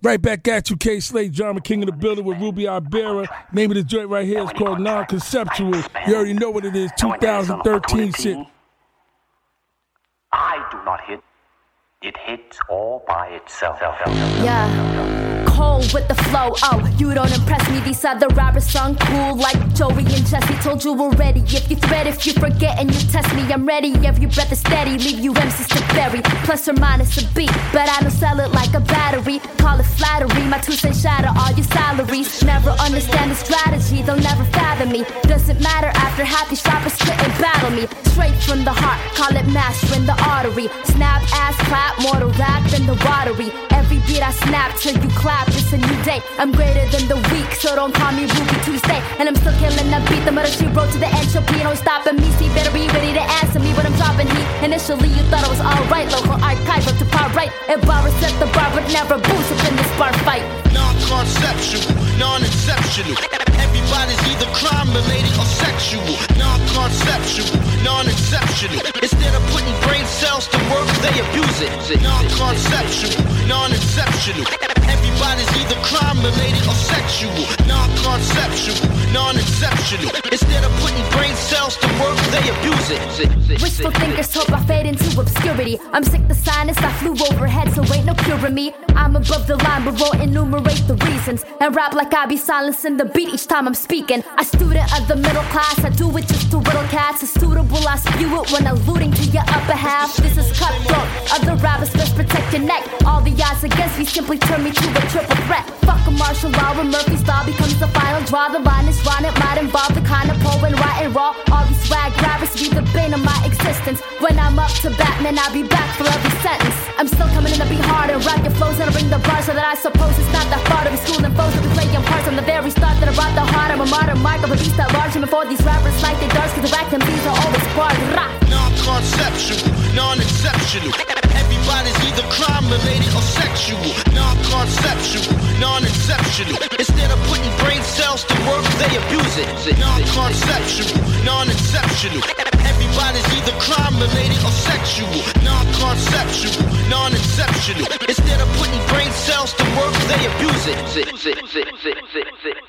Right back at you, K. Slade, Drama King in the building with Ruby Ibarra. Name of the joint right here is called Non-Conceptual. You already know what it is, 2013 shit. I do not hit. It hits all by itself. Yeah. Cold with the flow, oh, you don't impress me. These other rappers sung cool like Joey and Jesse. Told you already, if you threat, if you forget and you test me, I'm ready. Every breath is steady, leave you MCs to bury. Plus or minus a beat, but I don't sell it like a battery. Call it flattery, my 2 cents shatter all your salaries. Never understand the strategy, they'll never fathom me. Doesn't matter after half these rappers couldn't battle me. Straight from the heart, call it mastering the artery. Snap, ass, clap, more to rap than the watery. Every beat I snap till you clap, it's a new day. I'm greater than the week, so don't call me Ruby Tuesday. And I'm still killing the beat, the murder she wrote to the entropy. Don't stopping me, see, better be ready to answer me when I'm dropping heat. Initially you thought I was alright, local archive up to par right. If bar set the bar, but never boost up in this bar fight. Non-conceptual, non-exceptional. Everybody's either crime-related or sexual. Non-conceptual, non-exceptional. Instead of putting brain cells to work, they abuse it. Non-conceptual, non-exceptional. Everybody's either crime-related or sexual. Non-conceptual, non-exceptional. Instead of putting brain cells to work, they abuse it. Wishful thinkers hope I fade into obscurity. I'm sick the sinus, I flew overhead, so ain't no curing me. I'm above the line, but won't enumerate the reasons. And rap like I be silencing the beat each time I'm speaking. A student of the middle class, I do it just to riddle cats. It's suitable, I spew it when alluding to your upper half. This is cutthroat, other rappers best protect your neck. All the odds against me simply turn me to a triple threat. Fuck a martial law when Murphy's law becomes the final draw. The line is drawn, it might involve the kind of poem writing raw. All these swag rappers be the bane of my existence. When I'm up to Batman, I'll be back for every sentence. I'm still coming in to be hard and rap your flows and bring the bars so that I suppose it's not that far to be schooling foes to be playing parts from the very start that I brought the heart. I'm a modern mark of a beast at large, and before these rappers like they darts, cause the rack them these are always bars. Non-conceptual, non-exceptional. Everybody's either crime-related or sexual. Non-conceptual, non-exceptional. Instead of putting brain cells to work, they abuse it. Non-conceptual, non-exceptional. Everybody's either crime-related or sexual. Non-conceptual, non-exceptional. Instead of putting brain cells to work, they abuse it.